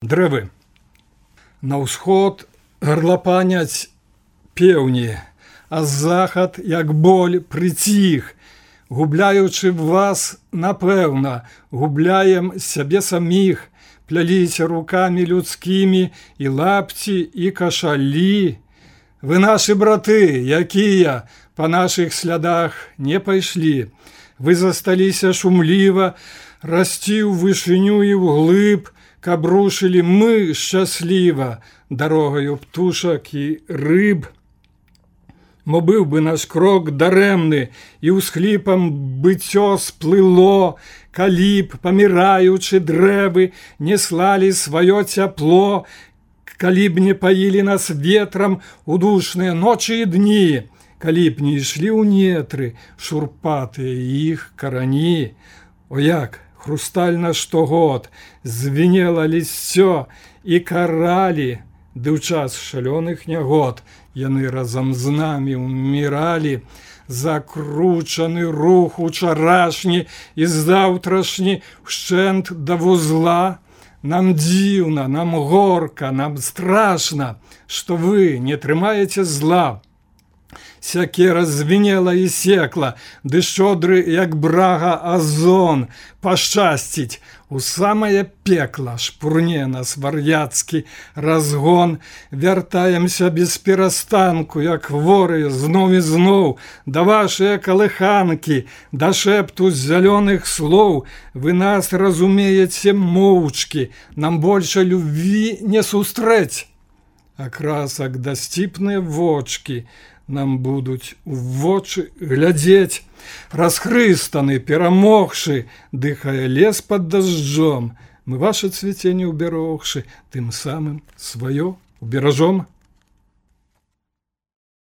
Дрэвы. На ўсход гарлапаняць пеўні, а захад, як боль, прыціх. Губляючы вас, напэўна, губляем сябе саміх, пляліся рукамі людскімі і лапці, і кашалі. Вы нашы браты, якія па нашых слядах не пайшлі. Вы засталіся шумліва, расці ў вышыню і ўглыб, каб рушылі мы шчасліва дарогаю птушак і рыб. Мо быў бы наш крок дарэмны, і ўсхліпам быццё сплыло, калі б, паміраючы дрэвы, не слалі сваё цяпло, калі б не паілі нас ветрам у душныя ночы і дні, калі б не ішлі ў нетры шурпатыя іх карані. О, як хрустальна штогод звінела лісцё і каралі, ды ў час шалёных нягод яны разам з намі ўміралі. Закручаны рух учарашні і заўтрашні ўшчэнт да вузла. Нам дзіўна, нам горка, нам страшна, што вы не трымаеце зла. Сякера звінела і секла, ды шчодры, як брага, азон пашчасціць. У самае пекла шпурне нас вар'яцкі разгон. Вяртаемся без перастанку, як воры, зноў і зноў, да вашыя калыханкі, да шэпту з зялёных слоў. Вы нас разумееце моўчкі, нам больше любві не сустрэць. А красак дасціпныя вочкі нам будуць у вочы глядзець. Расхрыстаны, перамогшы, дыхае лес пад дажджом. Мы ваше цвіценне ўбярогшы, тым самым сваё уберажом.